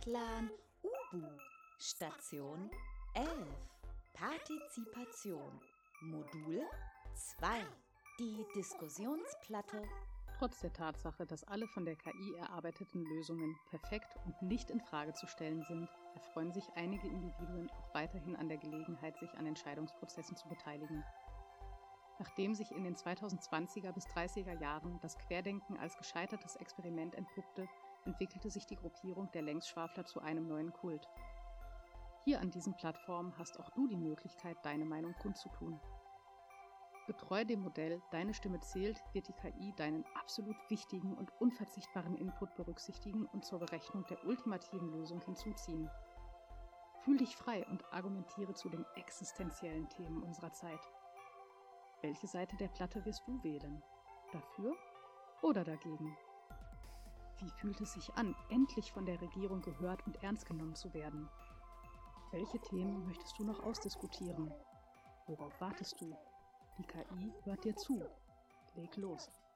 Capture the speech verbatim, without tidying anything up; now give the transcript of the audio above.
Plan Ubu. Station elf. Partizipation. Modul zwei. Die Diskussionsplatte. Trotz der Tatsache, dass alle von der K I erarbeiteten Lösungen perfekt und nicht in Frage zu stellen sind, erfreuen sich einige Individuen auch weiterhin an der Gelegenheit, sich an Entscheidungsprozessen zu beteiligen. Nachdem sich in den zweitausendzwanziger bis dreißiger Jahren das Querdenken als gescheitertes Experiment entpuppte, entwickelte sich die Gruppierung der Längsschwafler zu einem neuen Kult. Hier an diesen Plattformen hast auch du die Möglichkeit, deine Meinung kundzutun. Getreu dem Modell Deine Stimme zählt, wird die K I deinen absolut wichtigen und unverzichtbaren Input berücksichtigen und zur Berechnung der ultimativen Lösung hinzuziehen. Fühl dich frei und argumentiere zu den existenziellen Themen unserer Zeit. Welche Seite der Platte wirst du wählen? Dafür oder dagegen? Wie fühlt es sich an, endlich von der Regierung gehört und ernst genommen zu werden? Welche Themen möchtest du noch ausdiskutieren? Worauf wartest du? Die K I hört dir zu. Leg los.